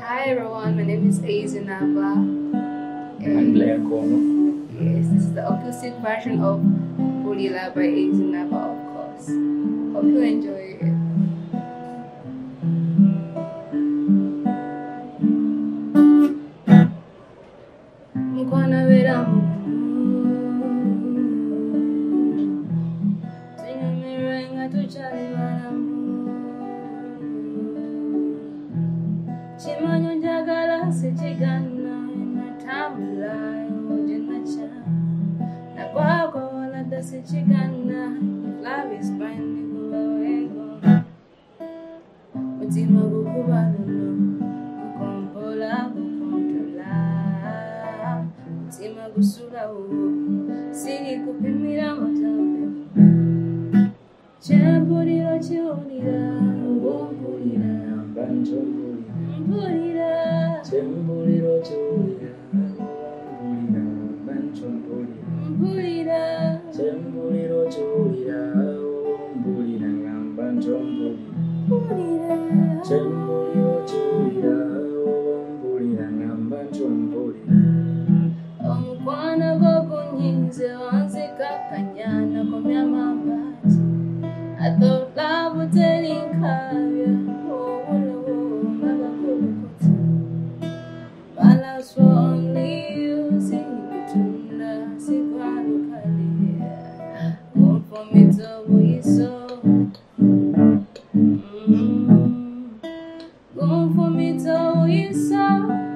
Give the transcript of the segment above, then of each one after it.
Hi everyone, my name is Aizinaba. I'm Blair Kono. Yes, this is the acoustic version of Bulila by Aizinaba, of course. Hope you enjoy it. Mukwana veramu Tinyamirenga tuchalivanamu Chimanyo njagala sichigana Natambula ojinacha Nakwako walada sichigana Love is binding kulawego Mutima gukubalulu Mukompola gukontola Mutima gusula uwo Siri kupimira matabe Chempuriro chiulira Wompulira banchompulira. Mpulira Chembuliro chulira. Wompulira banchompulira. Mpulira Chembuliro chulira. Wompulira banchompulira. Mpulira Chembuliro chulira. Wompulira banchompulira. Omukwana gokunyize wanzikakanyana komya mabati I thought love would tell in Kavya Oh, my love's for only you Sikutunda, sikwanukali Won't for me to be so Won't for me to be so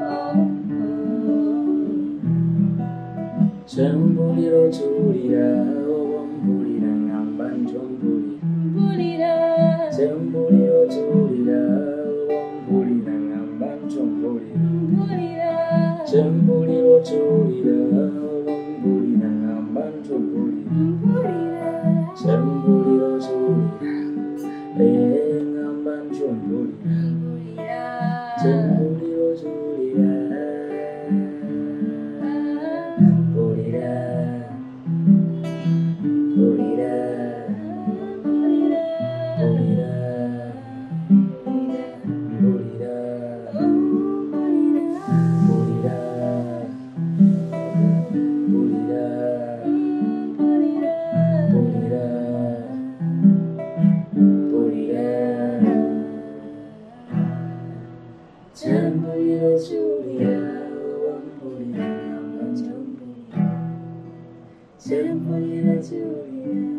Chembuliro chulira. Wompulira banchompulira. Mpulira Chembuliro chulira. Wompulira banchompulira. Mpulira Chembuliro chulira. Wompulira banchompulira. Mpulira Chembuliro chulira. Banchompulira. Chembuliro chulira. Pulira. Pulira. Pulira. Pulira. Pulira. Pulira. Pulira. Chembuliro chulira. Wompulira banchompulira. Chembuliro chulira.